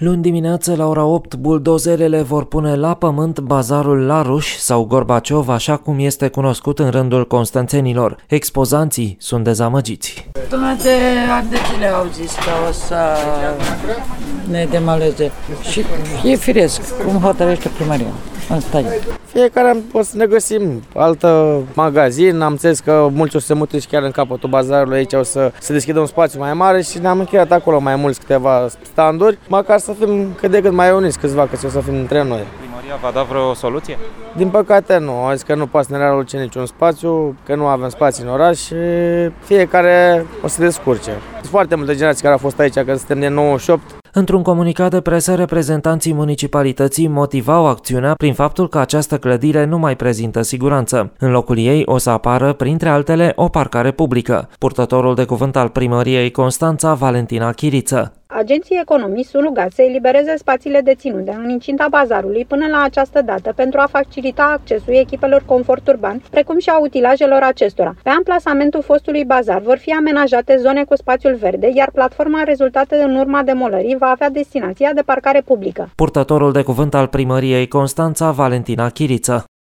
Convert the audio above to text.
Luni dimineață, la ora 8, buldozerele vor pune la pământ bazarul Laruș sau Gorbaciov, așa cum este cunoscut în rândul constanțenilor. Expozanții sunt dezamăgiți. Toate ardețile au zis că o să ne demoleze și e firesc, cum hotărăște primăria. Asta e. Fiecare o să ne găsim altă magazin, am înțeles că mulți o să se mute și chiar în capătul bazarului, aici o să se deschidă un spațiu mai mare și ne-am încheiat acolo mai mulți câteva standuri, măcar să fim cât de cât mai uniți câțiva, că o să fim între noi. Primăria va da vreo soluție? Din păcate nu, au zis că nu poate să ne realoce niciun spațiu, că nu avem spații în oraș și fiecare o să descurce. Sunt foarte multe generații care au fost aici, că suntem de 98. Într-un comunicat de presă, reprezentanții municipalității motivau acțiunea prin faptul că această clădire nu mai prezintă siguranță. În locul ei o să apară, printre altele, o parcare publică. Purtătorul de cuvânt al primăriei Constanța, Valentina Chiriță. Agenții economici sunt rugați să elibereze spațiile deținute în incinta bazarului până la această dată pentru a facilita accesul echipelor confort urban, precum și a utilajelor acestora. Pe amplasamentul fostului bazar vor fi amenajate zone cu spațiul verde, iar platforma rezultată în urma demolării va avea destinația de parcare publică. Purtătorul de cuvânt al primăriei Constanța, Valentina Chiriță.